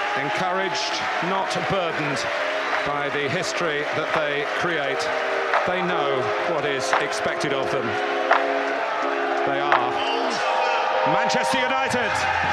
encouraged, not burdened by the history that they create. They know what is expected of them. They are Manchester United.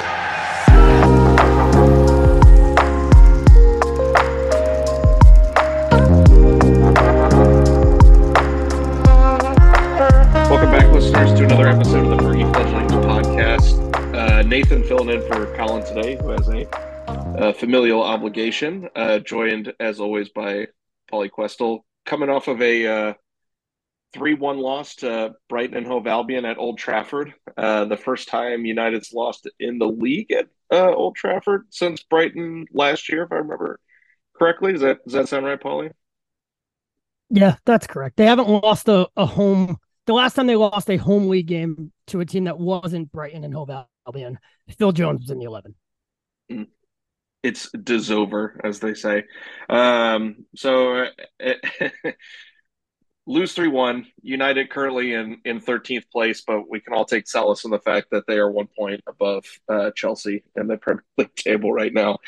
Welcome back, listeners, to another episode of the Fergie Fledglings podcast. Nathan filling in for Colin today, who has a familial obligation, joined, as always, by Paulie Questel, coming off of a 3-1 loss to Brighton and Hove Albion at Old Trafford. The first time United's lost in the league at Old Trafford since Brighton last year, if I remember correctly. Does that sound right, Paulie? Yeah, that's correct. They haven't lost a home. The last time they lost a home league game to a team that wasn't Brighton and Hove Albion, Phil Jones was in the 11. It's desover, as they say. Lose 3-1. United currently in 13th place, but we can all take solace in the fact that they are 1 point above Chelsea in the Premier League table right now.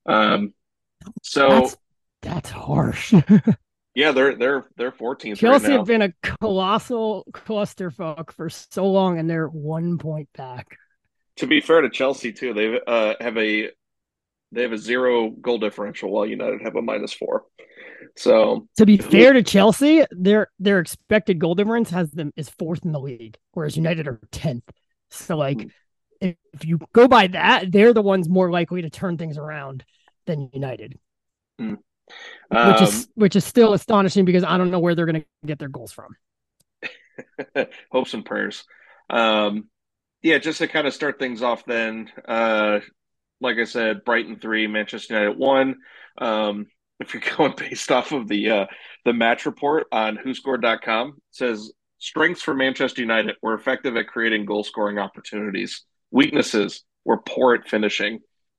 That's harsh. Yeah, they're 14th. Chelsea right now. have been a colossal clusterfuck for so long, and they're 1 point back. To be fair to Chelsea too, they have a 0 goal differential, while United have a -4. So to be fair to Chelsea, their expected goal difference is 4th in the league, whereas United are 10th. So if you go by that, they're the ones more likely to turn things around than United. Which is still astonishing because I don't know where they're going to get their goals from. Hopes and prayers. Yeah, just to kind of start things off then, like I said, Brighton 3, Manchester United 1. If you're going based off of the match report on WhoScored.com, it says strengths for Manchester United were effective at creating goal-scoring opportunities. Weaknesses were poor at finishing.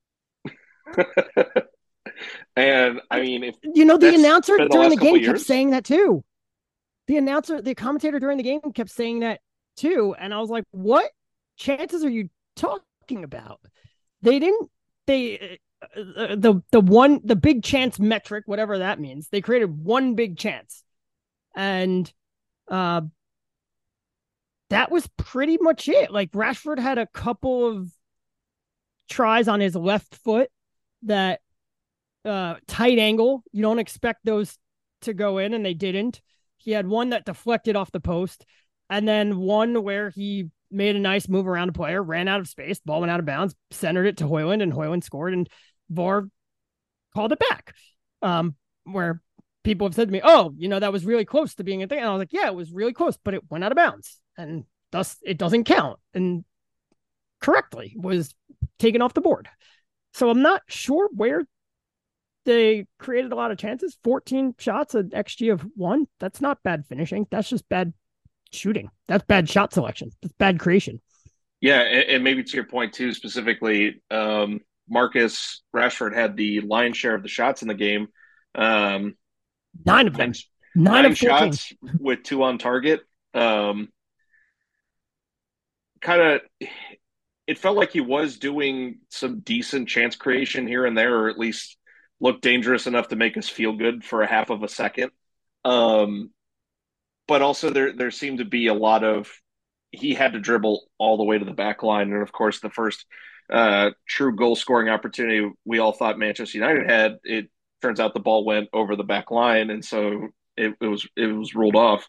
And I mean, the announcer during the game kept saying that too. The commentator during the game kept saying that too. And I was like, what chances are you talking about? The big chance metric, whatever that means, they created one big chance. And that was pretty much it. Like Rashford had a couple of tries on his left foot that tight angle. You don't expect those to go in, and they didn't. He had one that deflected off the post, and then one where he made a nice move around a player, ran out of space, ball went out of bounds, centered it to Højlund, and Højlund scored, and VAR called it back. Where people have said to me, that was really close to being a thing. And I was like, yeah, it was really close, but it went out of bounds, and thus it doesn't count, and correctly was taken off the board. So I'm not sure where they created a lot of chances. 14 shots, an XG of 1. That's not bad finishing. That's just bad shooting. That's bad shot selection. That's bad creation. Yeah, and maybe to your point too, specifically, Marcus Rashford had the lion's share of the shots in the game. 9 of them. 9 of shots with 2 on target. Kind of, it felt like he was doing some decent chance creation here and there, or at least looked dangerous enough to make us feel good for a half of a second. But also there seemed to be a lot of, he had to dribble all the way to the back line. And of course, the first true goal scoring opportunity we all thought Manchester United had, it turns out the ball went over the back line. And so it was ruled off.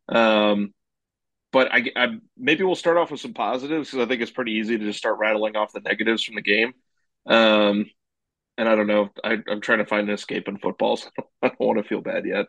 But I maybe we'll start off with some positives, because I think it's pretty easy to just start rattling off the negatives from the game. And I don't know, I'm trying to find an escape in football, so I don't want to feel bad yet.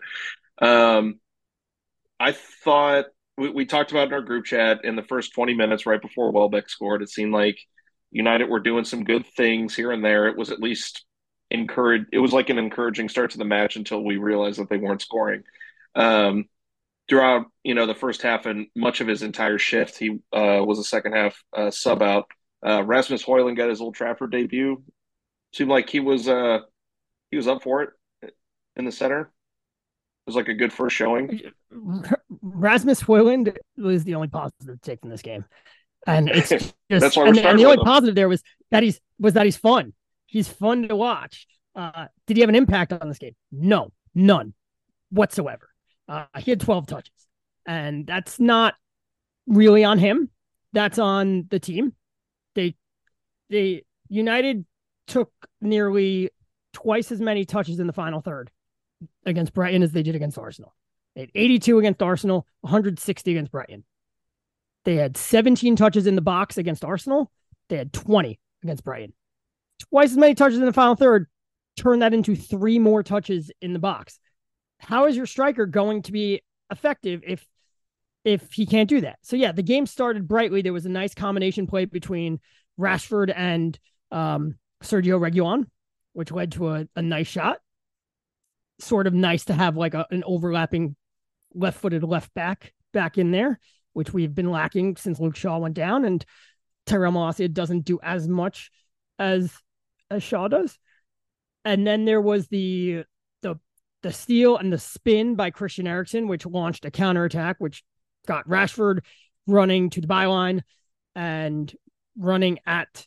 I thought we talked about in our group chat in the first 20 minutes right before Welbeck scored, it seemed like United were doing some good things here and there. It was at least encouraged. It was like an encouraging start to the match until we realized that they weren't scoring. Throughout, the first half and much of his entire shift, he was a second half sub out. Rasmus Højlund got his Old Trafford debut. Seemed like he was up for it in the center. It was like a good first showing. Rasmus Højlund was the only positive take from this game, and it's just that's why we're and the only positive there was that he's fun. He's fun to watch. Did he have an impact on this game? No, none whatsoever. He had 12 touches, and that's not really on him. That's on the team. They United took nearly twice as many touches in the final third against Brighton as they did against Arsenal. They had 82 against Arsenal, 160 against Brighton. They had 17 touches in the box against Arsenal. They had 20 against Brighton. Twice as many touches in the final third. Turn that into 3 more touches in the box. How is your striker going to be effective if he can't do that? So yeah, the game started brightly. There was a nice combination play between Rashford and Sergio Reguilon, which led to a nice shot. Sort of nice to have like an overlapping left-footed left back in there, which we've been lacking since Luke Shaw went down, and Tyrell Malacia doesn't do as much as Shaw does. And then there was the steal and the spin by Christian Eriksen, which launched a counterattack, which got Rashford running to the byline and running at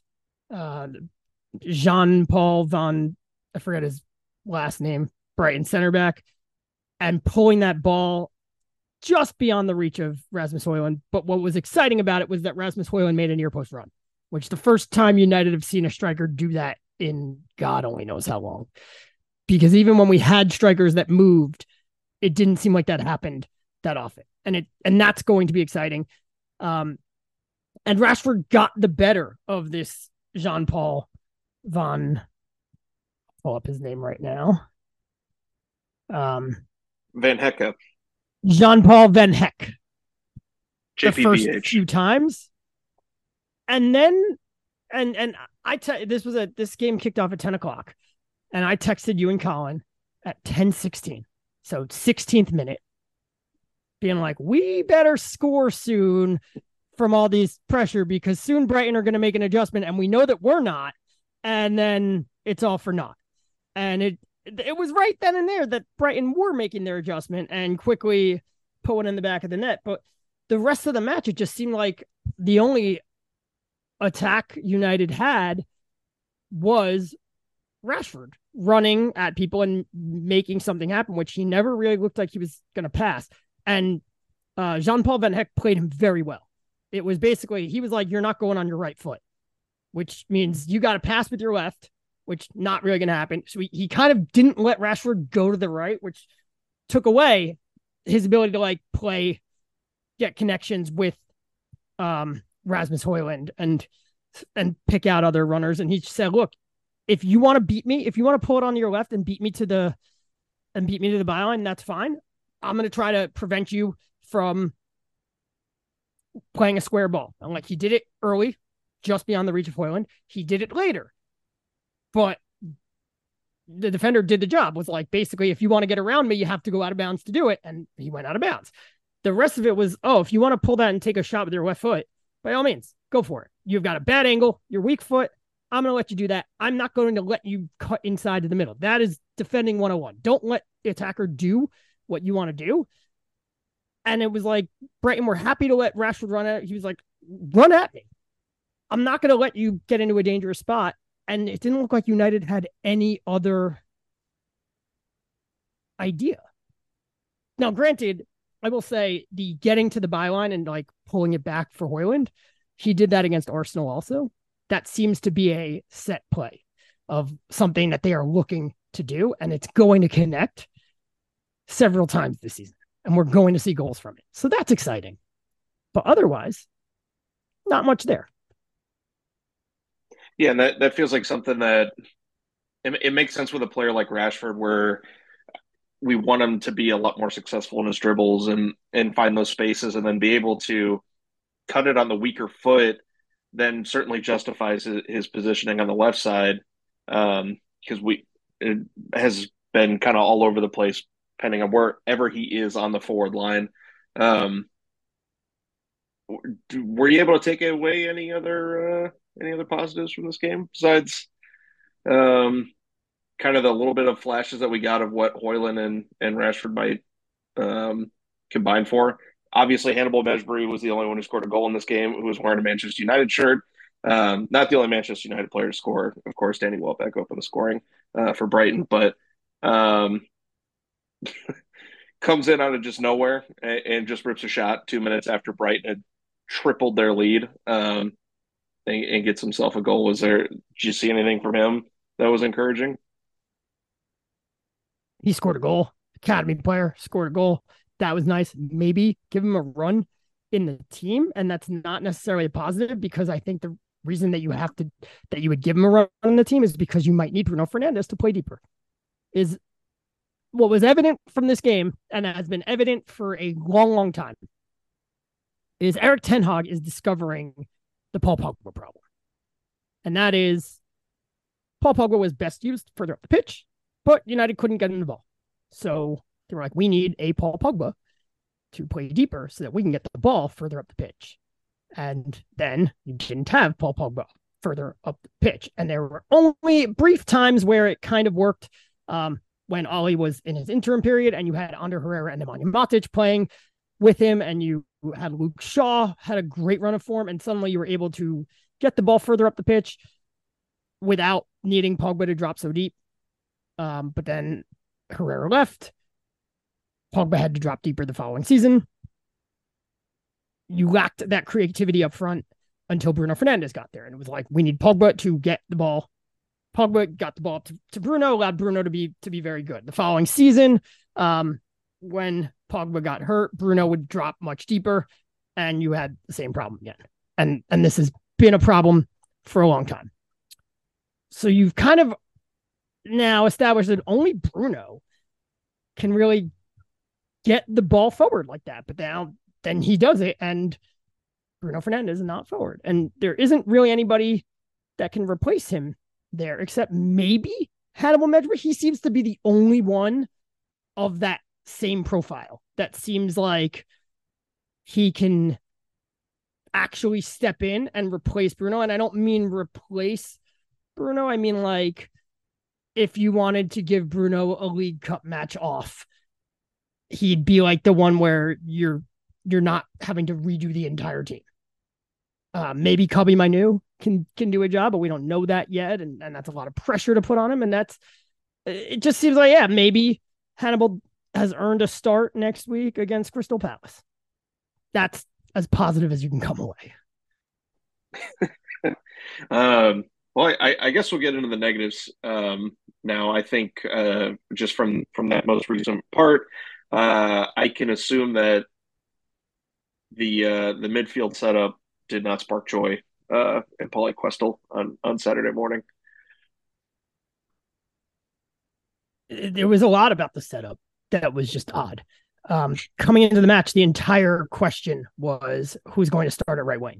Jean-Paul Van, I forget his last name, Brighton center back, and pulling that ball just beyond the reach of Rasmus Højlund. But what was exciting about it was that Rasmus Højlund made a near post run, which the first time United have seen a striker do that in God only knows how long. Because even when we had strikers that moved, it didn't seem like that happened that often. And that's going to be exciting. And Rashford got the better of this Jean-Paul Van, pull up his name right now. Van Hecke. Jean-Paul Van Hecke. The JPVH. first few times. And then this game kicked off at 10 o'clock. And I texted you and Colin at 10:16. So 16th minute. Being like, we better score soon from all these pressure because soon Brighton are going to make an adjustment and we know that we're not. And then it's all for naught. And it was right then and there that Brighton were making their adjustment and quickly put one in the back of the net. But the rest of the match, it just seemed like the only attack United had was Rashford running at people and making something happen, which he never really looked like he was going to pass. And Jean-Paul Van Hecke played him very well. It was basically, he was like, you're not going on your right foot, which means you got to pass with your left, which not really going to happen. So he kind of didn't let Rashford go to the right, which took away his ability to like get connections with Rasmus Højlund and pick out other runners. And he said, look, if you want to beat me, if you want to pull it on your left and beat me to the byline, that's fine. I'm going to try to prevent you from playing a square ball. And like he did it early, just beyond the reach of Højlund. He did it later. But the defender did the job. Was like, basically, if you want to get around me, you have to go out of bounds to do it. And he went out of bounds. The rest of it was, if you want to pull that and take a shot with your left foot, by all means, go for it. You've got a bad angle, your weak foot. I'm going to let you do that. I'm not going to let you cut inside to the middle. That is defending 101. Don't let the attacker do what you want to do. And it was like, Brighton were happy to let Rashford run at it. He was like, run at me. I'm not going to let you get into a dangerous spot. And it didn't look like United had any other idea. Now, granted, I will say the getting to the byline and like pulling it back for Højlund, he did that against Arsenal also. That seems to be a set play of something that they are looking to do, and it's going to connect several times this season, and we're going to see goals from it. So that's exciting. But otherwise, not much there. Yeah, and that feels like something that it makes sense with a player like Rashford, where we want him to be a lot more successful in his dribbles and find those spaces, and then be able to cut it on the weaker foot. Then certainly justifies his positioning on the left side, because it has been kind of all over the place, depending on wherever he is on the forward line. Were you able to take away any other positives from this game besides kind of the little bit of flashes that we got of what Højlund and Rashford might combine for? Obviously, Hannibal Mejbri was the only one who scored a goal in this game, who was wearing a Manchester United shirt. Not the only Manchester United player to score. Of course, Danny Welbeck opened the scoring for Brighton, but um, comes in out of just nowhere and just rips a shot 2 minutes after Brighton had tripled their lead and gets himself a goal. Did you see anything from him that was encouraging? He scored a goal. Academy player scored a goal. That was nice. Maybe give him a run in the team, and that's not necessarily a positive because I think the reason that you would give him a run in the team is because you might need Bruno Fernandes to play deeper. Is what was evident from this game, and has been evident for a long, long time, is Erik ten Hag is discovering the Paul Pogba problem. And that is Paul Pogba was best used further up the pitch, but United couldn't get him the ball. So they were like, we need a Paul Pogba to play deeper so that we can get the ball further up the pitch. And then you didn't have Paul Pogba further up the pitch. And there were only brief times where it kind of worked when Ollie was in his interim period and you had Ander Herrera and Nemanja Matic playing with him, and you had Luke Shaw had a great run of form, and suddenly you were able to get the ball further up the pitch without needing Pogba to drop so deep. But then Herrera left. Pogba had to drop deeper the following season. You lacked that creativity up front until Bruno Fernandes got there. And it was like, we need Pogba to get the ball. Pogba got the ball to Bruno, allowed Bruno to be very good. The following season, when Pogba got hurt, Bruno would drop much deeper, and you had the same problem again. And this has been a problem for a long time. So you've kind of now established that only Bruno can really get the ball forward like that. But then he does it, and Bruno Fernandes is not forward. And there isn't really anybody that can replace him there, except maybe Hannibal Mejbri. He seems to be the only one of that same profile that seems like he can actually step in and replace Bruno. And I don't mean replace Bruno. I mean, like, if you wanted to give Bruno a League Cup match off, he'd be like the one where you're not having to redo the entire team. Maybe Kobbie Mainoo can do a job, but we don't know that yet. And that's a lot of pressure to put on him. And it just seems like, yeah, maybe Hannibal has earned a start next week against Crystal Palace. That's as positive as you can come away. Well, I guess we'll get into the negatives now. I think just from that most recent part, I can assume that the midfield setup did not spark joy in Paulie Questel on Saturday morning. There was a lot about the setup that was just odd. Coming into the match, the entire question was who's going to start at right wing.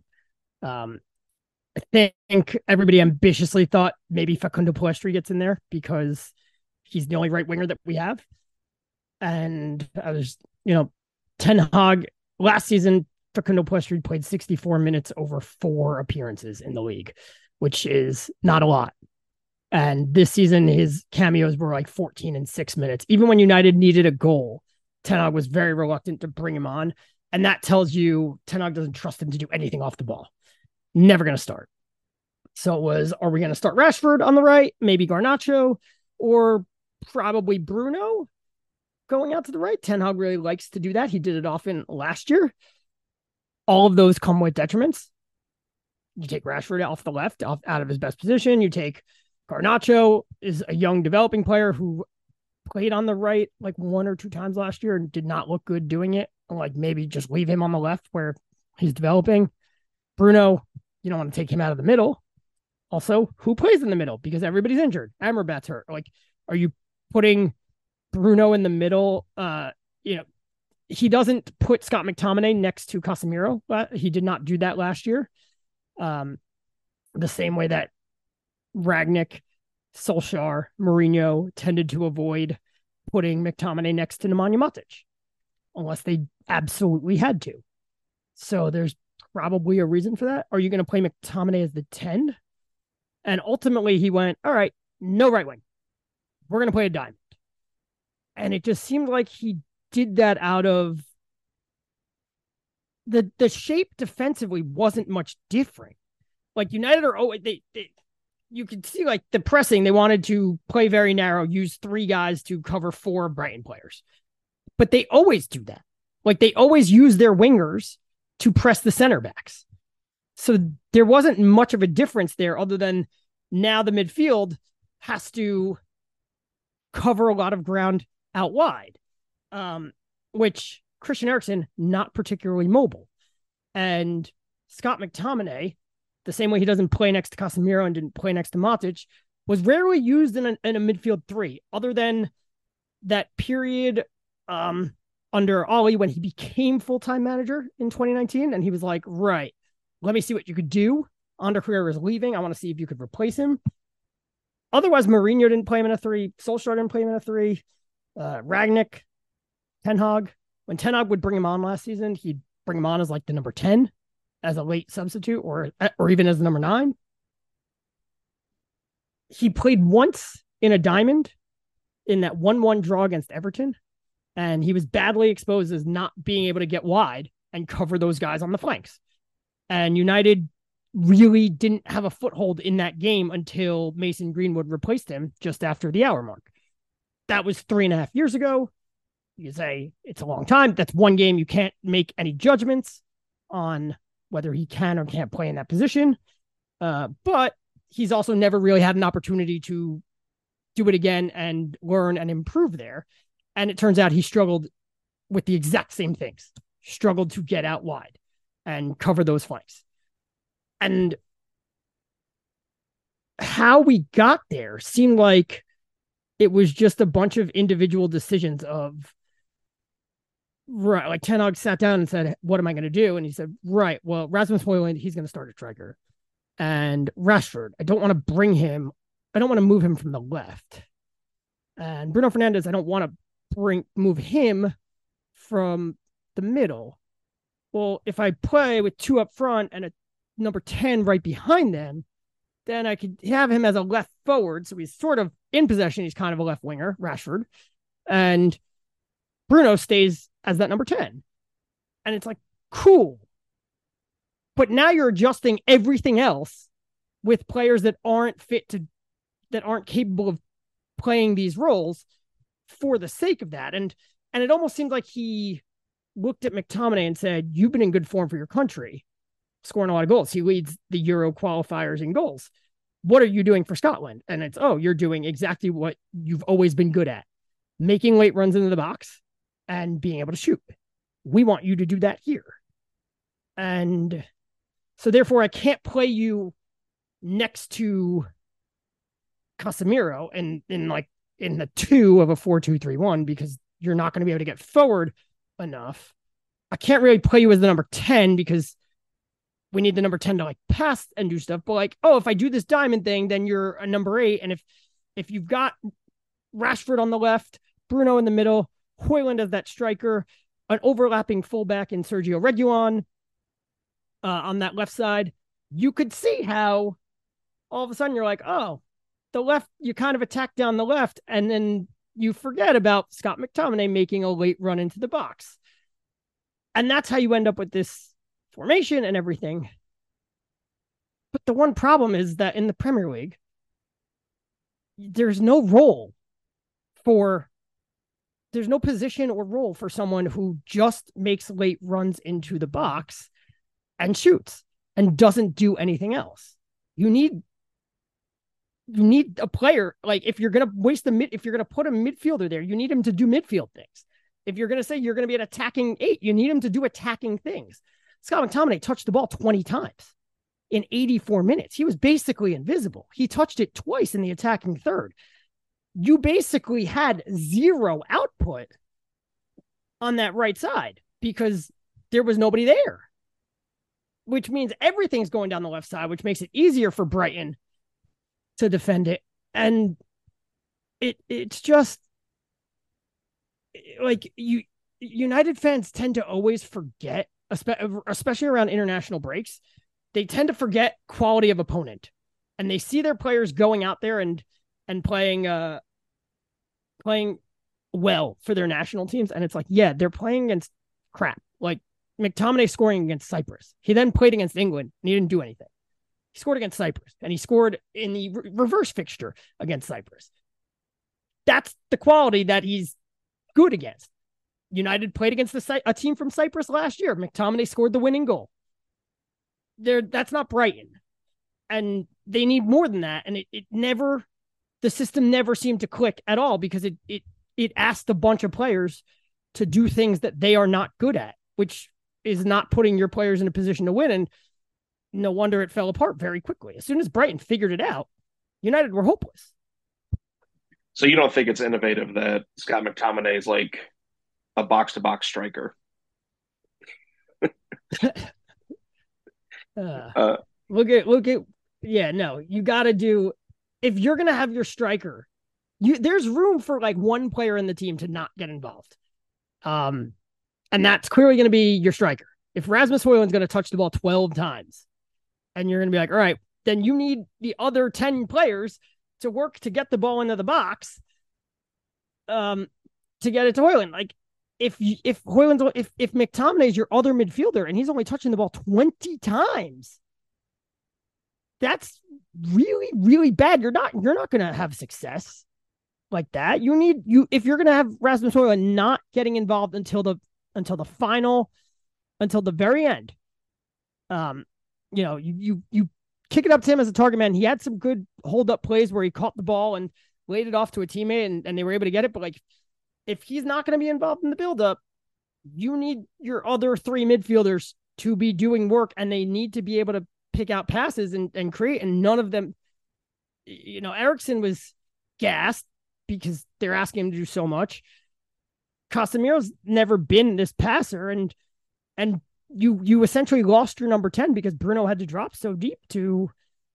I think everybody ambitiously thought maybe Facundo Pellistri gets in there because he's the only right winger that we have. And I was, Ten Hag last season, Facundo Pellistri played 64 minutes over 4 appearances in the league, which is not a lot. And this season, his cameos were like 14 and 6 minutes. Even when United needed a goal, Ten Hag was very reluctant to bring him on. And that tells you Ten Hag doesn't trust him to do anything off the ball. Never going to start. So it was, are we going to start Rashford on the right? Maybe Garnacho, or probably Bruno going out to the right. Ten Hag really likes to do that. He did it often last year. All of those come with detriments. You take Rashford off the left, out of his best position. You take Garnacho, is a young developing player who played on the right like 1 or 2 times last year and did not look good doing it. Like, maybe just leave him on the left where he's developing. Bruno, you don't want to take him out of the middle. Also, who plays in the middle? Because everybody's injured. Amrabat's hurt. Like, are you putting Bruno in the middle? He doesn't put Scott McTominay next to Casemiro. He did not do that last year. The same way that Rangnick, Solskjaer, Mourinho tended to avoid putting McTominay next to Nemanja Matic, unless they absolutely had to. So there's probably a reason for that. Are you going to play McTominay as the 10? And ultimately he went, all right, no right wing. We're going to play a diamond. And it just seemed like he did that out of the shape defensively wasn't much different. Like United are always you could see like the pressing. They wanted to play very narrow, use 3 guys to cover 4 Brighton players, but they always do that. Like they always use their wingers to press the center backs. So there wasn't much of a difference there, other than now the midfield has to cover a lot of ground out wide, which Christian Eriksen not particularly mobile, and Scott McTominay, the same way he doesn't play next to Casemiro and didn't play next to Matic, was rarely used in a midfield 3, other than that period under Ollie when he became full-time manager in 2019. And he was like, right, let me see what you could do. Ander Herrera is leaving. I want to see if you could replace him. Otherwise, Mourinho didn't play him in a 3. Solskjaer didn't play him in a 3. Rangnick, Ten Hag. When Ten Hag would bring him on last season, he'd bring him on as like the number 10 as a late substitute, or even as the number 9. He played once in a diamond in that 1-1 draw against Everton, and he was badly exposed as not being able to get wide and cover those guys on the flanks. And United really didn't have a foothold in that game until Mason Greenwood replaced him just after the hour mark. That was 3.5 years ago. You say it's a long time. That's one game. You can't make any judgments on whether he can or can't play in that position. But he's also never really had an opportunity to do it again and learn and improve there. And it turns out he struggled with the exact same things, struggled to get out wide and cover those flanks. And how we got there seemed like it was just a bunch of individual decisions of, right, like Ten Hag sat down and said, what am I going to do? And he said, right, well, Rasmus Højlund, he's going to start at striker. And Rashford, I don't want to move him from the left. And Bruno Fernandes, I don't want to move him from the middle. Well, if I play with 2 up front and a number 10 right behind them, then I could have him as a left forward. So he's sort of in possession. He's kind of a left winger, Rashford. And Bruno stays as that number 10. And it's like, cool. But now you're adjusting everything else with players that aren't capable of playing these roles for the sake of that. And it almost seemed like he looked at McTominay and said, you've been in good form for your country, scoring a lot of goals. He leads the Euro qualifiers in goals. What are you doing for Scotland? And it's, you're doing exactly what you've always been good at, making late runs into the box and being able to shoot. We want you to do that here. And so therefore I can't play you next to Casemiro in the 2 of a 4-2-3-1 because you're not going to be able to get forward enough. I can't really play you as the number 10 because we need the number 10 to like pass and do stuff. But like, if I do this diamond thing, then you're a number 8. And if you've got Rashford on the left, Bruno in the middle, Højlund as that striker, an overlapping fullback in Sergio Reguilon on that left side, you could see how all of a sudden you're like, the left, you kind of attack down the left, and then you forget about Scott McTominay making a late run into the box. And that's how you end up with this formation and everything. But the one problem is that in the Premier League, there's no position or role for someone who just makes late runs into the box and shoots and doesn't do anything else. You need a player, like if you're going to if you're going to put a midfielder there, you need him to do midfield things. If you're going to say you're going to be an attacking 8, you need him to do attacking things. Scott McTominay touched the ball 20 times in 84 minutes. He was basically invisible. He touched it twice in the attacking third. You basically had 0 output on that right side because there was nobody there, which means everything's going down the left side, which makes it easier for Brighton to defend it. And it's just like United fans tend to always forget, especially around international breaks, they tend to forget quality of opponent, and they see their players going out there and playing well for their national teams. And it's like, yeah, they're playing against crap. Like McTominay scoring against Cyprus. He then played against England and he didn't do anything. He scored against Cyprus, and he scored in the reverse fixture against Cyprus. That's the quality that he's good against. United played against a team from Cyprus last year. McTominay scored the winning goal. That's not Brighton. And they need more than that. And the system never seemed to click at all because it asked a bunch of players to do things that they are not good at, which is not putting your players in a position to win. And no wonder it fell apart very quickly. As soon as Brighton figured it out, United were hopeless. So you don't think it's innovative that Scott McTominay is like a box-to-box striker? Yeah, no, you got to do, if you're going to have your striker, there's room for like one player in the team to not get involved. And that's clearly going to be your striker. If Rasmus Højlund's going to touch the ball 12 times and you're going to be like, all right, then you need the other 10 players to work to get the ball into the box to get it to Højlund. Like if McTominay is your other midfielder and he's only touching the ball 20 times, that's really, really bad. You're not going to have success like that. If you're going to have Rasmus Højlund not getting involved until the very end, you kick it up to him as a target man. He had some good hold up plays where he caught the ball and laid it off to a teammate and they were able to get it. But like, if he's not going to be involved in the build up, you need your other three midfielders to be doing work and they need to be able to pick out passes and create. And none of them, Eriksen was gassed because they're asking him to do so much. Casemiro's never been this passer, and you essentially lost your number 10 because Bruno had to drop so deep to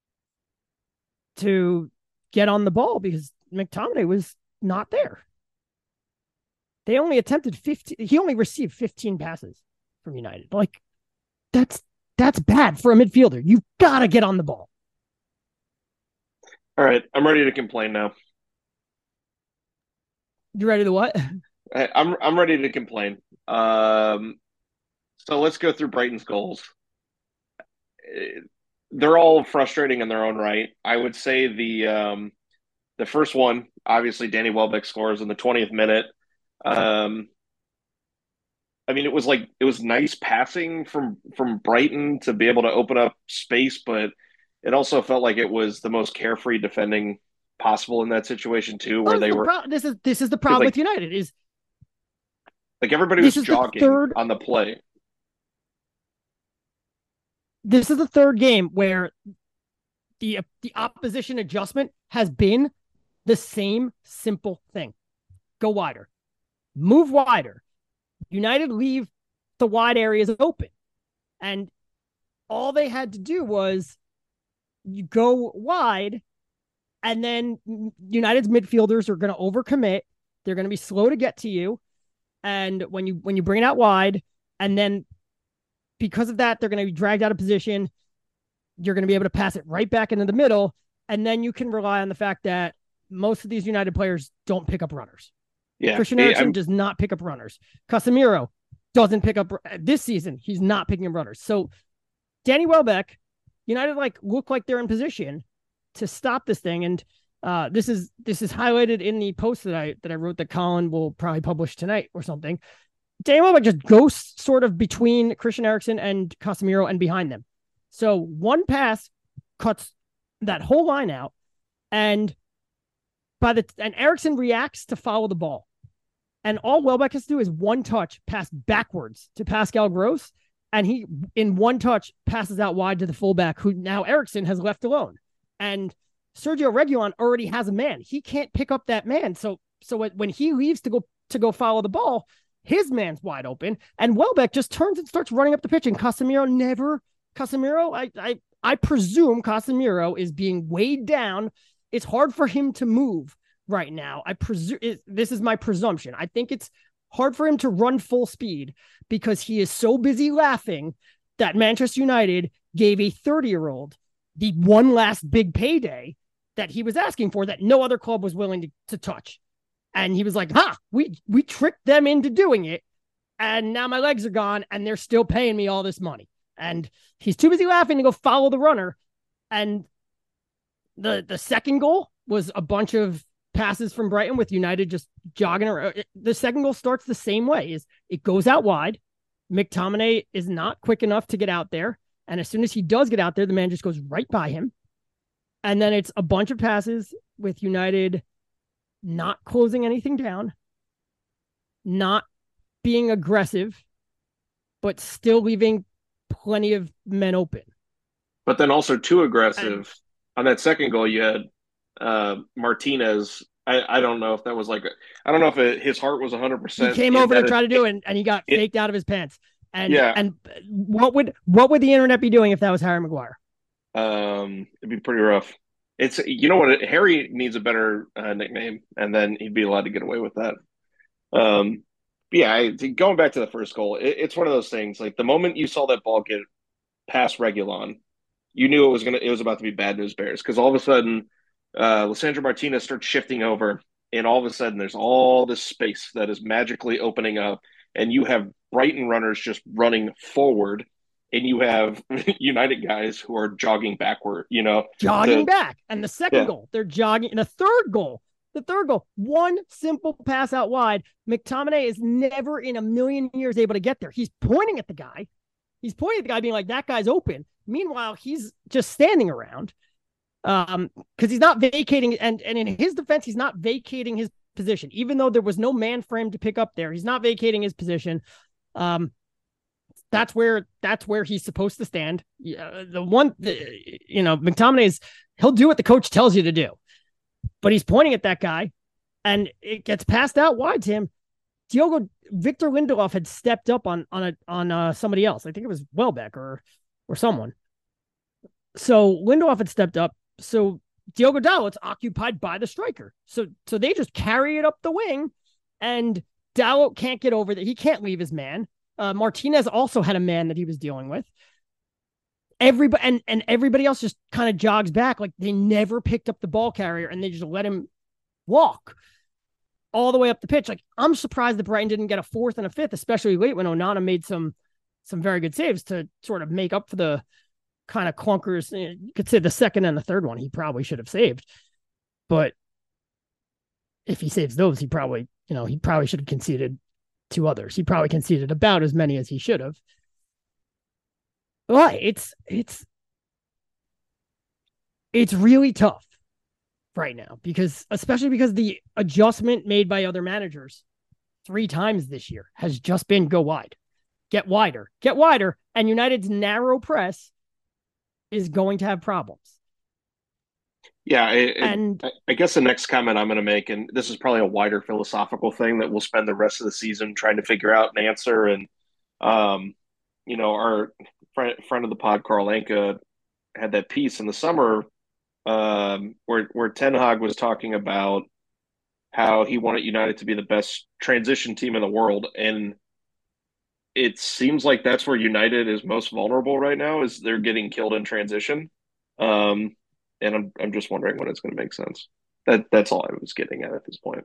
get on the ball because McTominay was not there. They only attempted 15. He only received 15 passes from United. Like that's bad for a midfielder. You've got to get on the ball. All right, I'm ready to complain now. You ready to what? I'm ready to complain. So let's go through Brighton's goals. They're all frustrating in their own right. I would say the first one, obviously, Danny Welbeck scores in the 20th minute. It was nice passing from Brighton to be able to open up space, but it also felt like it was the most carefree defending possible in that situation too, where this is the problem with United is like everybody was jogging on the play. This is the third game where the opposition adjustment has been the same simple thing. Go wider. Move wider. United leave the wide areas open. And all they had to do was you go wide, and then United's midfielders are going to overcommit. They're going to be slow to get to you. And when you bring it out wide, and then because of that, they're going to be dragged out of position. You're going to be able to pass it right back into the middle. And then you can rely on the fact that most of these United players don't pick up runners. Yeah, Christian Eriksen does not pick up runners. Casemiro doesn't pick up this season. He's not picking up runners. So Danny Welbeck, United look like they're in position to stop this thing. And this is highlighted in the post that I wrote that Colin will probably publish tonight or something. Danny Welbeck just goes sort of between Christian Eriksen and Casemiro and behind them. So one pass cuts that whole line out, and Eriksen reacts to follow the ball. And all Welbeck has to do is one touch pass backwards to Pascal Gross, and he, in one touch, passes out wide to the fullback, who now Eriksen has left alone. And Sergio Reguilon already has a man. He can't pick up that man. So when he leaves to go follow the ball, his man's wide open, and Welbeck just turns and starts running up the pitch. And Casemiro, I presume Casemiro is being weighed down. It's hard for him to move right now. This is my presumption. I think it's hard for him to run full speed because he is so busy laughing that Manchester United gave a 30-year-old the one last big payday that he was asking for that no other club was willing to touch. And he was like, we tricked them into doing it. And now my legs are gone and they're still paying me all this money. And he's too busy laughing to go follow the runner. And the second goal was a bunch of passes from Brighton with United just jogging around. The second goal starts the same way: is it goes out wide. McTominay is not quick enough to get out there. And as soon as he does get out there, the man just goes right by him. And then it's a bunch of passes with United not closing anything down, not being aggressive, but still leaving plenty of men open. But then also too aggressive. On that second goal, you had Martinez. I don't know if that was I don't know if his heart was 100%. He came over to try to do it, and he got faked out of his pants. And yeah. And what would the internet be doing if that was Harry Maguire? It'd be pretty rough. It's, you know what, Harry needs a better nickname, and then he'd be allowed to get away with that. Yeah, going back to the first goal, it's one of those things. Like, the moment you saw that ball get past Reguilon, you knew it was about to be bad news bears, because all of a sudden, Lisandro Martinez starts shifting over, and all of a sudden there's all this space that is magically opening up, and you have Brighton runners just running forward, and you have United guys who are jogging backward, jogging back. And the second goal, they're jogging. And the third goal, one simple pass out wide. McTominay is never in a million years able to get there. He's pointing at the guy. Being like, that guy's open. Meanwhile, he's just standing around because he's not vacating. And in his defense, he's not vacating his position. Even though there was no man for him to pick up there, he's not vacating his position. That's where he's supposed to stand. McTominay he'll do what the coach tells you to do, but he's pointing at that guy, and it gets passed out wide to him. Victor Lindelof had stepped up on somebody else. I think it was Welbeck or someone. So Lindelof had stepped up. So Diogo Dalot's occupied by the striker. So they just carry it up the wing, and Dalot can't get over that. He can't leave his man. Martinez also had a man that he was dealing with. Everybody and everybody else just kind of jogs back. Like, they never picked up the ball carrier, and they just let him walk all the way up the pitch. Like, I'm surprised that Brighton didn't get a fourth and a fifth, especially late when Onana made some very good saves to sort of make up for the kind of clunkers. You could say the second and the third one he probably should have saved, but if he saves those, he probably should have conceded two others. He probably conceded about as many as he should have. But it's really tough right now, especially because the adjustment made by other managers 3 times this year has just been go wide, get wider, and United's narrow press is going to have problems. Yeah, I guess the next comment I'm going to make, and this is probably a wider philosophical thing that we'll spend the rest of the season trying to figure out and answer. And, our friend of the pod, Carl Anka, had that piece in the summer where Ten Hag was talking about how he wanted United to be the best transition team in the world. And it seems like that's where United is most vulnerable right now, is they're getting killed in transition. And I'm just wondering when it's going to make sense. That's all I was getting at this point.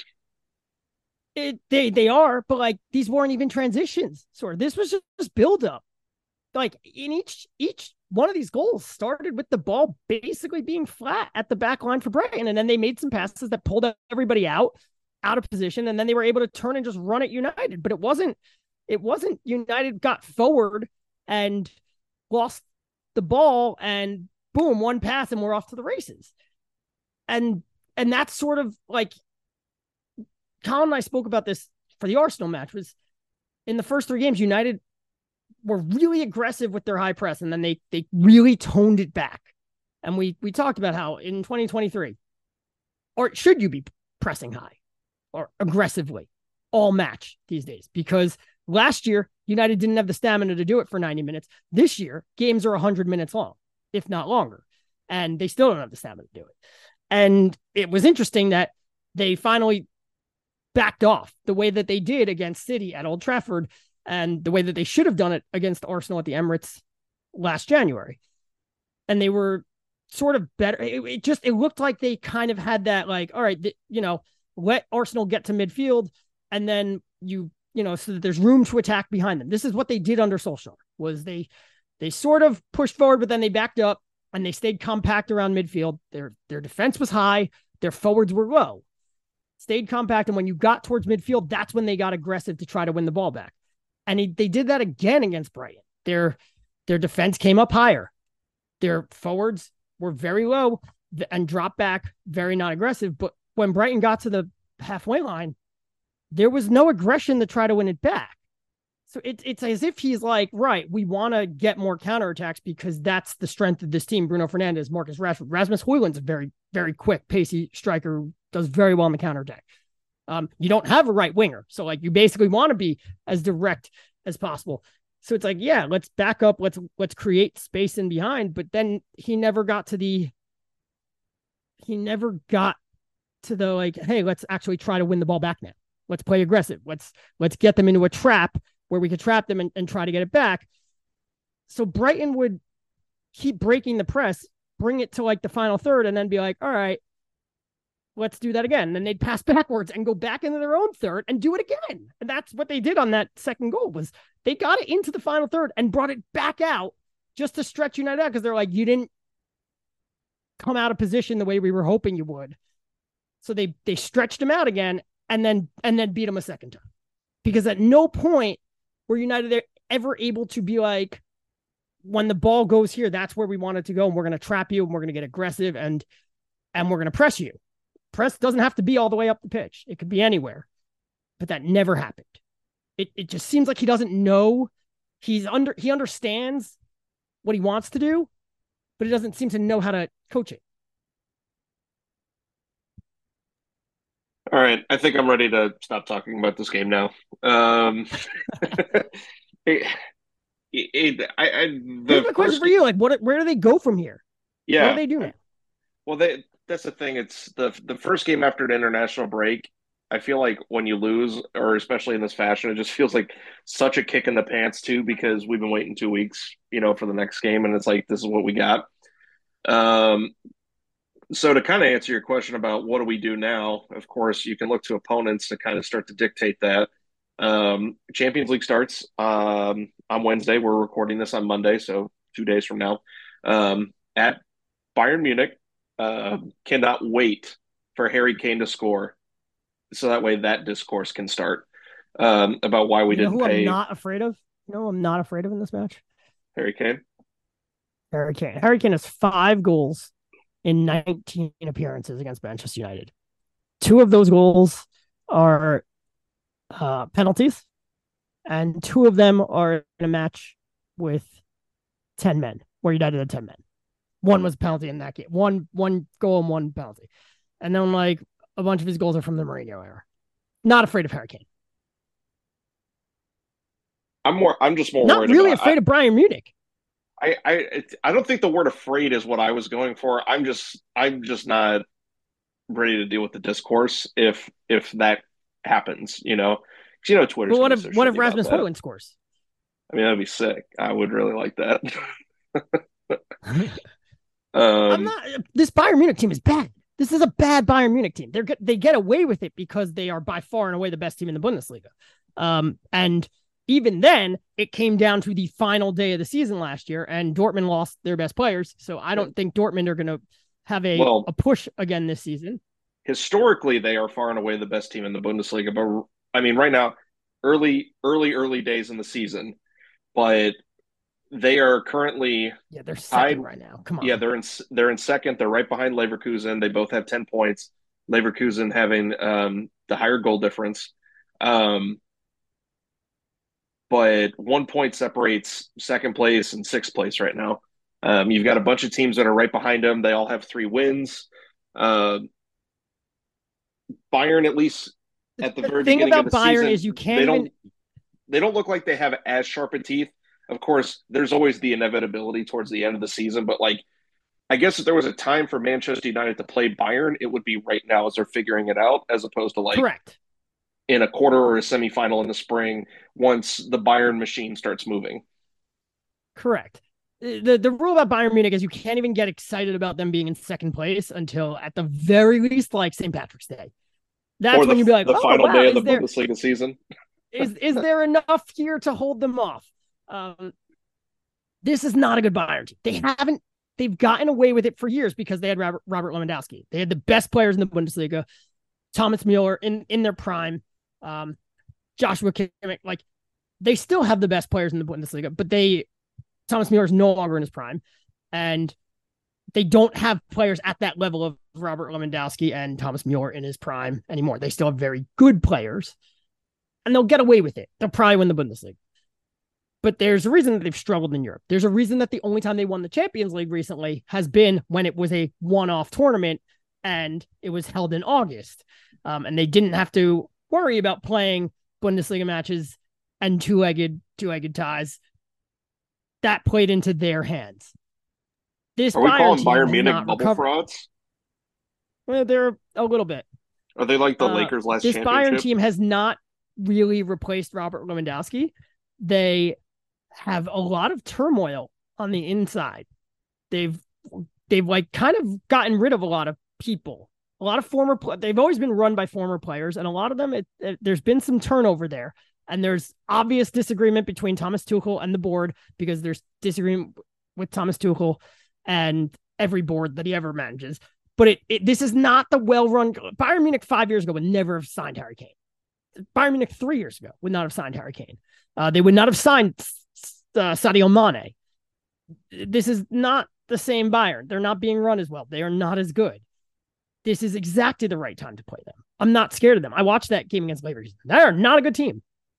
They are, but like, these weren't even transitions. This was just build up. Like, in each one of these goals started with the ball basically being flat at the back line for Brighton, and then they made some passes that pulled everybody out of position, and then they were able to turn and just run at United. But it wasn't United got forward and lost the ball and boom, one pass and we're off to the races. And that's sort of like, Colin and I spoke about this for the Arsenal match, was in the first 3 games, United were really aggressive with their high press, and then they really toned it back. And we talked about how in 2023, or should you be pressing high or aggressively all match these days? Because last year, United didn't have the stamina to do it for 90 minutes. This year, games are 100 minutes long, if not longer, and they still don't have the stamina to do it. And it was interesting that they finally backed off the way that they did against City at Old Trafford, and the way that they should have done it against Arsenal at the Emirates last January. And they were sort of better. It looked like they kind of had that, like, all right, let Arsenal get to midfield, and then so that there's room to attack behind them. This is what they did under Solskjaer, was they sort of pushed forward, but then they backed up, and they stayed compact around midfield. Their defense was high. Their forwards were low. Stayed compact, and when you got towards midfield, that's when they got aggressive to try to win the ball back. And they did that again against Brighton. Their defense came up higher. Their forwards were very low and dropped back, very not aggressive. But when Brighton got to the halfway line, there was no aggression to try to win it back. So it's as if he's like, right, we want to get more counterattacks because that's the strength of this team. Bruno Fernandes, Marcus Rashford, Rasmus Højlund's a very, very quick, pacey striker who does very well in the counterattack. You don't have a right winger. So like you basically want to be as direct as possible. So it's like, yeah, let's back up. Let's create space in behind. But then he never got to the like, hey, let's actually try to win the ball back now. Let's play aggressive. Let's get them into a trap where we could trap them and try to get it back. So Brighton would keep breaking the press, bring it to like the final third, and then be like, all right, let's do that again. And then they'd pass backwards and go back into their own third and do it again. And that's what they did on that second goal, was they got it into the final third and brought it back out just to stretch United out, because they're like, you didn't come out of position the way we were hoping you would. So they stretched him out again and then beat him a second time. Because at no point were United ever able to be like, when the ball goes here, that's where we want it to go, and we're going to trap you, and we're going to get aggressive, and we're going to press you. Press doesn't have to be all the way up the pitch. It could be anywhere. But that never happened. It just seems like he doesn't know. He understands what he wants to do, but he doesn't seem to know how to coach it. All right, I think I'm ready to stop talking about this game now. Here's my question for you: like, where do they go from here? Yeah, what do they do now? Well, that's the thing. It's the first game after an international break. I feel like when you lose, or especially in this fashion, it just feels like such a kick in the pants too, because we've been waiting 2 weeks, for the next game, and it's like, this is what we got. So to kind of answer your question about what do we do now, of course, you can look to opponents to kind of start to dictate that. Champions League starts on Wednesday. We're recording this on Monday, so 2 days from now, at Bayern Munich. Cannot wait for Harry Kane to score, so that way that discourse can start about why we didn't pay. I'm not afraid of. I'm not afraid of in this match. Harry Kane. Harry Kane has 5 goals in 19 appearances against Manchester United. 2 of those goals are penalties, and 2 of them are in a match with 10 men, where United had 10 men. 1 was a penalty in that game. One goal and 1 penalty. And then like a bunch of his goals are from the Mourinho era. Not afraid of Harry Kane. I'm just more not worried really about, afraid of Bayern Munich. I don't think the word afraid is what I was going for. I'm just not ready to deal with the discourse if that happens, Because Twitter's. But what if Rasmus Højlund scores? I mean, that'd be sick. I would really like that. This Bayern Munich team is bad. This is a bad Bayern Munich team. They get away with it because they are by far and away the best team in the Bundesliga. And even then, it came down to the final day of the season last year, and Dortmund lost their best players. So I don't think Dortmund are going to have a push again this season. Historically, they are far and away the best team in the Bundesliga. But I mean, right now, early days in the season, but they are currently they're second right now. Come on. Yeah, they're in second. They're right behind Leverkusen. They both have 10 points. Leverkusen having the higher goal difference. But 1 point separates second place and sixth place right now. You've got a bunch of teams that are right behind them. They all have 3 wins. Bayern, at least at the very beginning of the season, Bayern is they don't look like they have as sharp a teeth. Of course, there's always the inevitability towards the end of the season, but like, I guess if there was a time for Manchester United to play Bayern, it would be right now as they're figuring it out, as opposed to like correct in a quarter or a semifinal in the spring once the Bayern machine starts moving. Correct. The rule about Bayern Munich is you can't even get excited about them being in second place until at the very least like St. Patrick's Day. That's when you'd be like, the final day of the Bundesliga season. Is there enough here to hold them off? This is not a good Bayern team. They haven't they've gotten away with it for years because they had Robert Lewandowski. They had the best players in the Bundesliga, Thomas Mueller in their prime, Joshua Kimmich. Like, they still have the best players in the Bundesliga, but Thomas Mueller is no longer in his prime, and they don't have players at that level of Robert Lewandowski and Thomas Mueller in his prime anymore. They still have very good players, and they'll get away with it. They'll probably win the Bundesliga. But there's a reason that they've struggled in Europe. There's a reason that the only time they won the Champions League recently has been when it was a one-off tournament and it was held in August. And they didn't have to worry about playing Bundesliga matches and two-legged ties. That played into their hands. This Are we calling team Bayern has Munich not bubble recovered. frauds? Well, they're a little bit. Are they like the Lakers last this championship? Bayern team has not really replaced Robert Lewandowski. They have a lot of turmoil on the inside. They've like kind of gotten rid of a lot of people. A lot of they've always been run by former players, and a lot of them, there's been some turnover there. And there's obvious disagreement between Thomas Tuchel and the board, because there's disagreement with Thomas Tuchel and every board that he ever manages. But this is not the well-run. Bayern Munich 5 years ago would never have signed Harry Kane. Bayern Munich 3 years ago would not have signed Harry Kane. They would not have signed Sadio Mane. This is not the same Bayern. They're not being run as well. They are not as good. This is exactly the right time to play them. I'm not scared of them. I watched that game against Leverkusen. They are not a good team.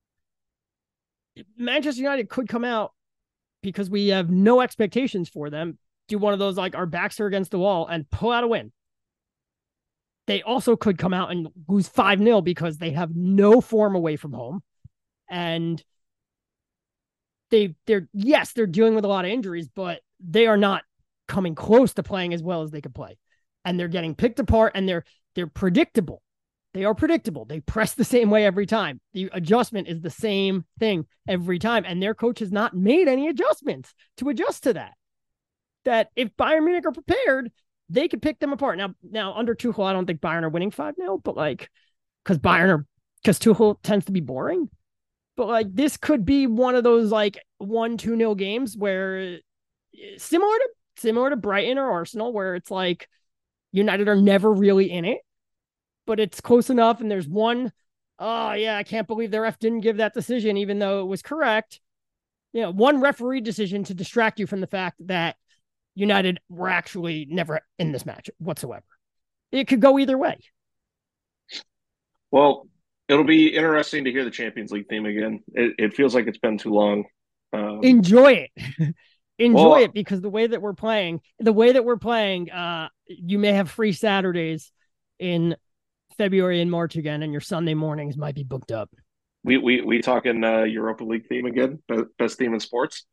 Manchester United could come out, because we have no expectations for them, do one of those, like, our backs are against the wall and pull out a win. They also could come out and lose 5-0 because they have no form away from home. And they're dealing with a lot of injuries, but they are not coming close to playing as well as they could play. And they're getting picked apart, and they're predictable. They are predictable. They press the same way every time. The adjustment is the same thing every time. And their coach has not made any adjustments to adjust to that. That if Bayern Munich are prepared, they could pick them apart. Now under Tuchel, I don't think Bayern are winning 5-0, but like, because Tuchel tends to be boring. But like, this could be one of those like 1-2-0 games where similar to Brighton or Arsenal, where it's like United are never really in it, but it's close enough. And there's one, oh yeah, I can't believe the ref didn't give that decision, even though it was correct. One referee decision to distract you from the fact that United were actually never in this match whatsoever. It could go either way. Well, it'll be interesting to hear the Champions League theme again. It feels like it's been too long. Enjoy it. Enjoy it, because the way that we're playing, you may have free Saturdays in February and March again, and your Sunday mornings might be booked up. We talking Europa League theme again, best theme in sports.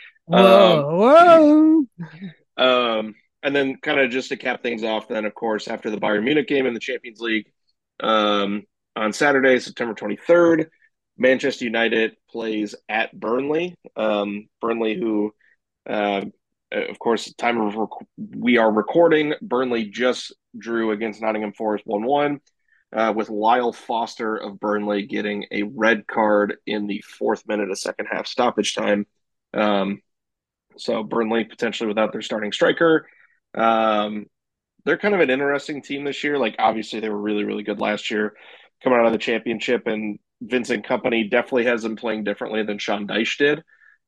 Whoa. And then kind of just to cap things off, then of course after the Bayern Munich game in the Champions League, on Saturday, September 23rd, Manchester United plays at Burnley. Burnley, who, of course, time of we are recording, Burnley just drew against Nottingham Forest 1-1, with Lyle Foster of Burnley getting a red card in the 4th minute of second half stoppage time. So Burnley potentially without their starting striker. They're kind of an interesting team this year. Like, obviously they were really, really good last year coming out of the championship, and Vincent Kompany definitely has them playing differently than Sean Dyche did.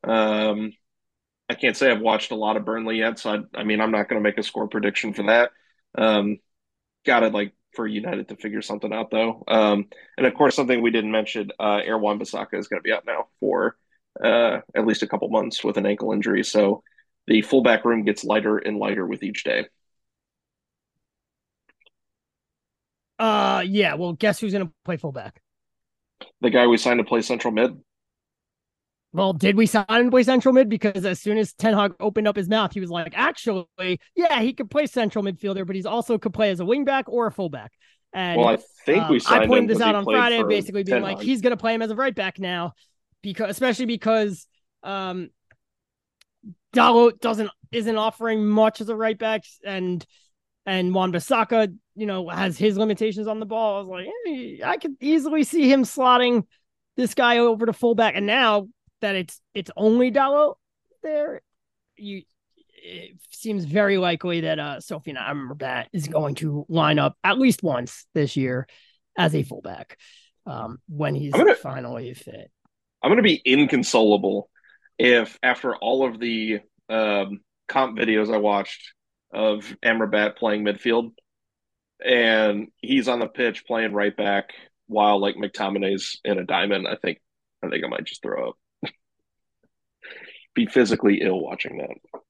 I can't say I've watched a lot of Burnley yet, so I'm not going to make a score prediction for that. Got it, like, for United to figure something out, though. And of course, something we didn't mention, Aaron Wan-Bissaka is going to be out now for at least a couple months with an ankle injury. So the fullback room gets lighter and lighter with each day. Yeah. Well, guess who's going to play fullback? The guy we signed to play central mid. Well, did we sign him to play central mid? Because as soon as Ten Hag opened up his mouth, he was like, actually, yeah, he could play central midfielder, but he's also could play as a wingback or a fullback. And well, I think we signed I pointed him this out on Friday, basically being like, he's going to play him as a right back now, especially because Dalot isn't offering much as a right back, and Wan-Bissaka, has his limitations on the ball. I was like, hey, I could easily see him slotting this guy over to fullback. And now that it's only Dalot there, it seems very likely that Sofyan Amrabat is going to line up at least once this year as a fullback when he's finally fit. I'm going to be inconsolable if after all of the comp videos I watched of Amrabat playing midfield and he's on the pitch playing right back while like McTominay's in a diamond. I think I might just throw up. Be physically ill watching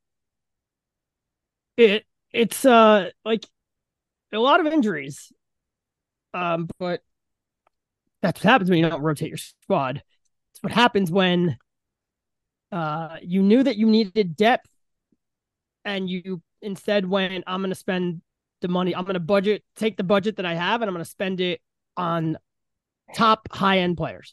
that. It's like a lot of injuries. But that's what happens when you don't rotate your squad. It's what happens when you knew that you needed depth and you instead went, I'm going to spend the money. I'm going to take the budget that I have, and I'm going to spend it on top high-end players.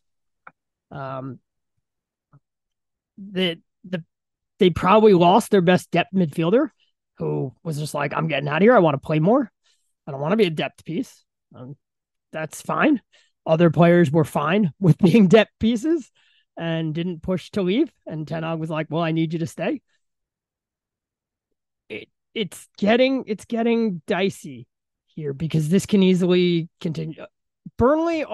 They probably lost their best depth midfielder, who was just like, I'm getting out of here. I want to play more. I don't want to be a depth piece. That's fine. Other players were fine with being depth pieces and didn't push to leave. And Ten Hag was like, well, I need you to stay. It's getting dicey here because this can easily continue. Burnley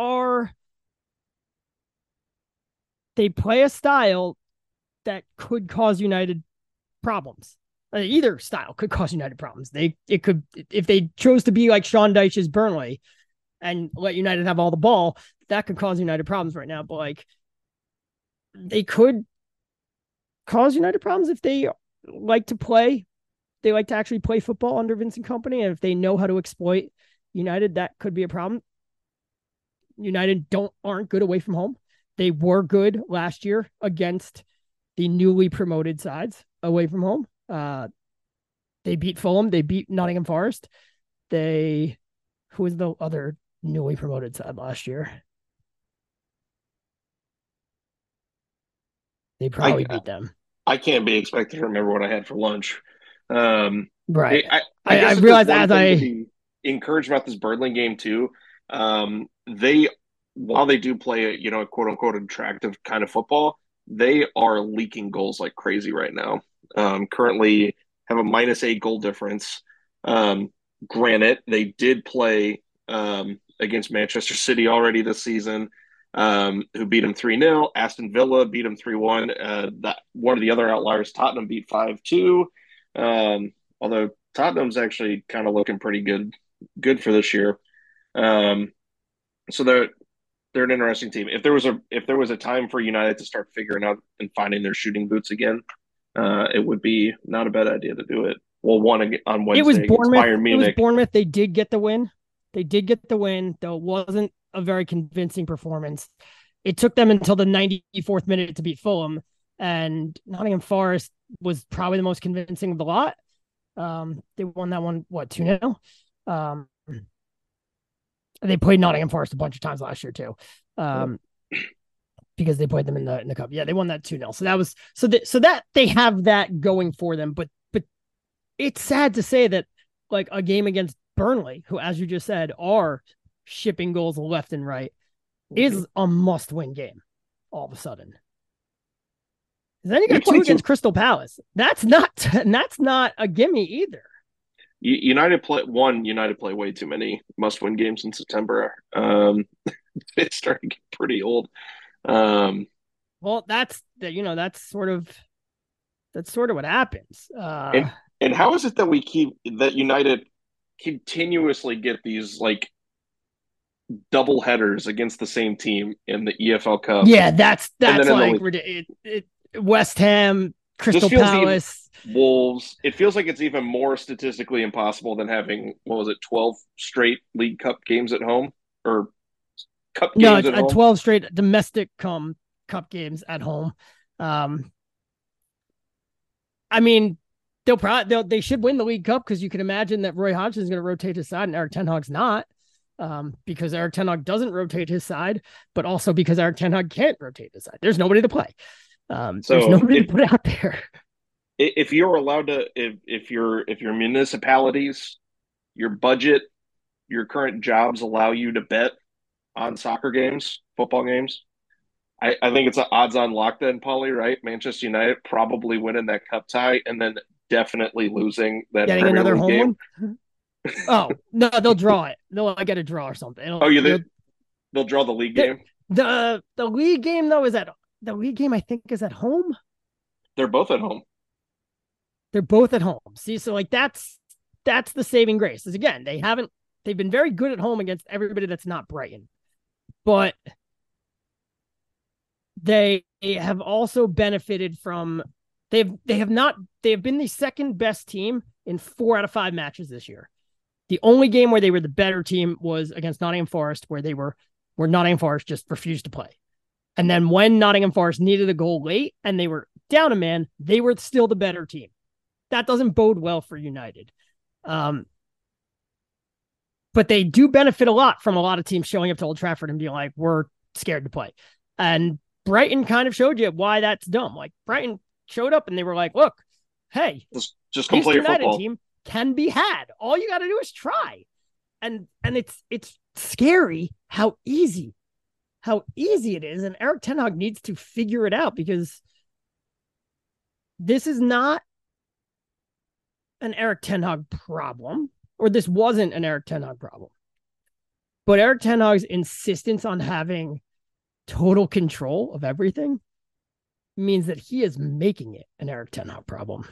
they play a style that could cause United problems. Either style could cause United problems. It could, if they chose to be like Sean Dyche's Burnley and let United have all the ball, that could cause United problems right now. But like, they could cause United problems if they like to play. They like to actually play football under Vincent Kompany, and if they know how to exploit United, that could be a problem. United aren't good away from home. They were good last year against the newly promoted sides away from home. They beat Fulham. They beat Nottingham Forest. Who was the other newly promoted side last year? They probably beat them. I can't be expected to remember what I had for lunch. Right. I realized as I be encouraged about this Burnley game too. While they do play a quote unquote attractive kind of football, they are leaking goals like crazy right now. Currently have a -8 goal difference. Granted, they did play against Manchester City already this season, who beat them 3-0. Aston Villa beat them 3-1. That one of the other outliers, Tottenham, beat 5-2. Although Tottenham's actually kind of looking pretty good for this year. So they're an interesting team. If there was a time for United to start figuring out and finding their shooting boots again, it would be not a bad idea to do it. Well, one on Wednesday. It was Bournemouth. Bayern Munich. It was Bournemouth. They did get the win. Though it wasn't a very convincing performance. It took them until the 94th minute to beat Fulham, and Nottingham Forest was probably the most convincing of the lot. They won that one, 2-0? They played Nottingham Forest a bunch of times last year too, because they played them in the cup. Yeah, they won that 2-0. So that was so that they have that going for them. But it's sad to say that like a game against Burnley, who, as you just said, are shipping goals left and right, is a must-win game. All of a sudden, then you got two against Crystal Palace. That's not a gimme either. United play way too many must-win games in September. It's starting to get pretty old. Well, that's sort of what happens. And how is it that United continuously get these like double headers against the same team in the EFL Cup? Yeah, that's like West Ham, Crystal Palace, Wolves. It feels like it's even more statistically impossible than having 12 straight League Cup games at home or cup games at home. 12 straight domestic cup games at home. I mean, they should win the League Cup because you can imagine that Roy Hodgson is going to rotate his side and Eric Ten Hag's not, because Eric Ten Hag doesn't rotate his side, but also because Eric Ten Hag can't rotate his side. There's nobody to play. There's nobody to put out there. If you're allowed to, if your municipalities, your budget, your current jobs allow you to bet on soccer games, football games, I think it's an odds-on lock then, Paulie, right? Manchester United probably winning that cup tie and then definitely losing that Getting Premier another League home game. one? Oh, no, they'll draw it. They'll get a draw or something. Oh, yeah, they'll draw the league game. The league game though is at the league game. I think is at home. They're both at home. They're both at home. See, so like that's the saving grace. Is again, they've been very good at home against everybody that's not Brighton, but they have also benefited from they have been the second best team in 4 out of 5 matches this year. The only game where they were the better team was against Nottingham Forest, where Nottingham Forest just refused to play. And then when Nottingham Forest needed a goal late and they were down a man, they were still the better team. That doesn't bode well for United. But they do benefit a lot from a lot of teams showing up to Old Trafford and being like, we're scared to play. And Brighton kind of showed you why that's dumb. Like Brighton showed up and they were like, look, hey, just come play your United football. Team can be had. All you got to do is try. And it's scary how easy it is. And Erik ten Hag needs to figure it out, because this is not an Erik ten Hag problem, or this wasn't an Erik ten Hag problem. But Erik ten Hag's insistence on having total control of everything means that he is making it an Erik ten Hag problem.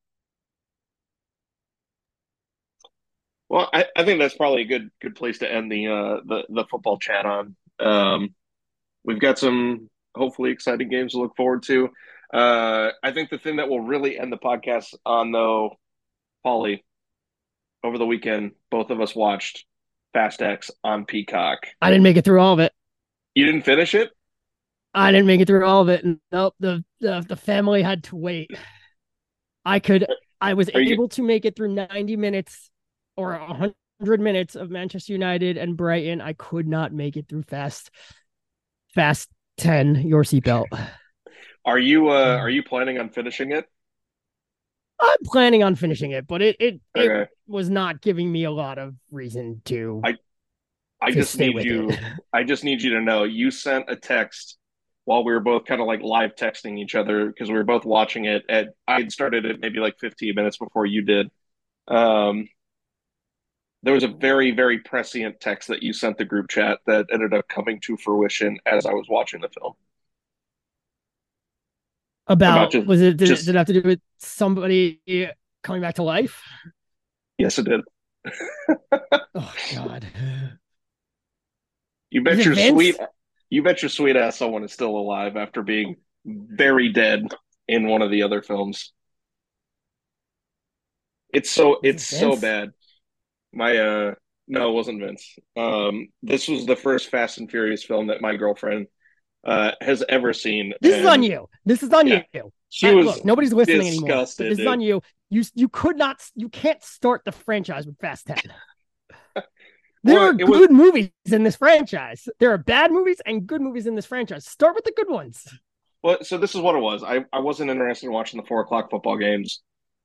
Well, I think that's probably a good place to end the football chat on. We've got some hopefully exciting games to look forward to. I think the thing that will really end the podcast on, though, Paulie, over the weekend, both of us watched Fast X on Peacock. I didn't make it through all of it. You didn't finish it? I didn't make it through all of it. Nope. The family had to wait. I was able to make it through 90 minutes or 100 minutes of Manchester United and Brighton. I could not make it through Fast 10, your seatbelt. Are you planning on finishing it? I'm planning on finishing it, but Okay. it was not giving me a lot of reason to. I just need you to know, you sent a text while we were both kind of like live texting each other, because we were both watching it. I had started it maybe like 15 minutes before you did. There was a very, very prescient text that you sent the group chat that ended up coming to fruition as I was watching the film. Did it have to do with somebody coming back to life? Yes, it did. Oh God. You bet your sweet ass someone is still alive after being very dead in one of the other films. It's so bad. No, it wasn't Vince. This was the first Fast and Furious film that my girlfriend has ever seen. This is on you. Look, nobody's listening anymore. This is on you. You can't start the franchise with Fast 10. There are good movies in this franchise. There are bad movies and good movies in this franchise. Start with the good ones. Well, so this is what it was. I wasn't interested in watching the 4:00 football games.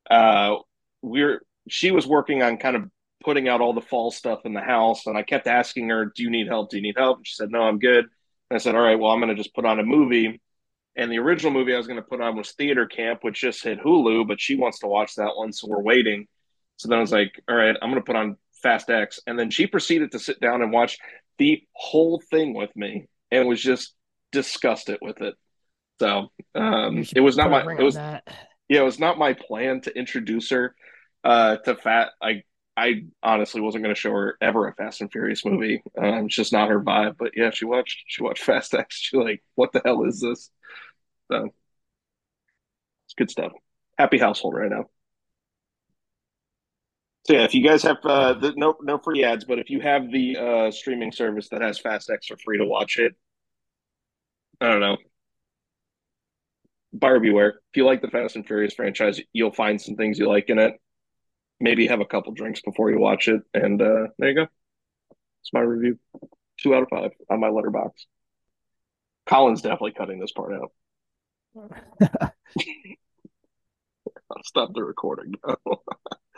She was working on kind of putting out all the fall stuff in the house, and I kept asking her, "Do you need help? Do you need help?" And she said, "No, I'm good." And I said, "All right, well, I'm going to just put on a movie." And the original movie I was going to put on was Theater Camp, which just hit Hulu, but she wants to watch that one, so we're waiting. So then I was like, all right, I'm going to put on Fast X. And then she proceeded to sit down and watch the whole thing with me and was just disgusted with it. So it was not my plan to introduce her to I honestly wasn't going to show her ever a Fast and Furious movie. It's just not her vibe. But yeah, she watched Fast X. She's like, what the hell is this? So it's good stuff. Happy household right now. So yeah, if you guys have no free ads, but if you have the streaming service that has Fast X for free to watch it, I don't know. Buyer beware. If you like the Fast and Furious franchise, you'll find some things you like in it. Maybe have a couple drinks before you watch it, and there you go. It's my review. 2 out of 5 on my letterbox. Colin's definitely cutting this part out. I'll stop the recording now.